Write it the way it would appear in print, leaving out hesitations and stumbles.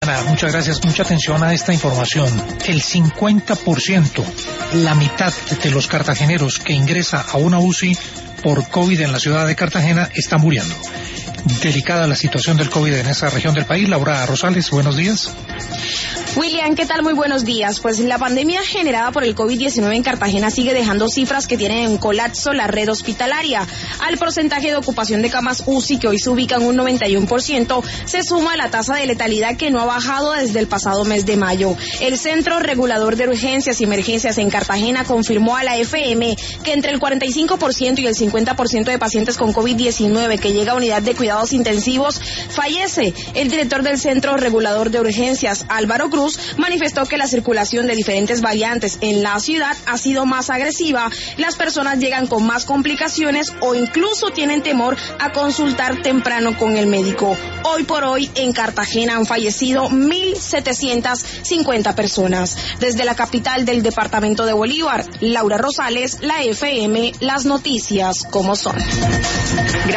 Muchas gracias. Mucha atención a esta información. El 50%, la mitad de los cartageneros que ingresa a una UCI por COVID en la ciudad de Cartagena está muriendo. Delicada la situación del COVID en esa región del país. Laura Rosales, buenos días. William, ¿qué tal? Muy buenos días. Pues la pandemia generada por el COVID-19 en Cartagena sigue dejando cifras que tienen en colapso la red hospitalaria. Al porcentaje de ocupación de camas UCI, que hoy se ubica en un 91%, se suma la tasa de letalidad que no ha bajado desde el pasado mes de mayo. El Centro Regulador de Urgencias y Emergencias en Cartagena confirmó a la FM que entre el 45% y el 50% de pacientes con COVID-19 que llega a unidad de cuidados intensivos fallece. El director del Centro Regulador de Urgencias, Álvaro Cruz, manifestó que la circulación de diferentes variantes en la ciudad ha sido más agresiva, las personas llegan con más complicaciones o incluso tienen temor a consultar temprano con el médico. Hoy por hoy en Cartagena han fallecido 1.750 personas. Desde la capital del departamento de Bolívar, Laura Rosales, la FM, las noticias como son.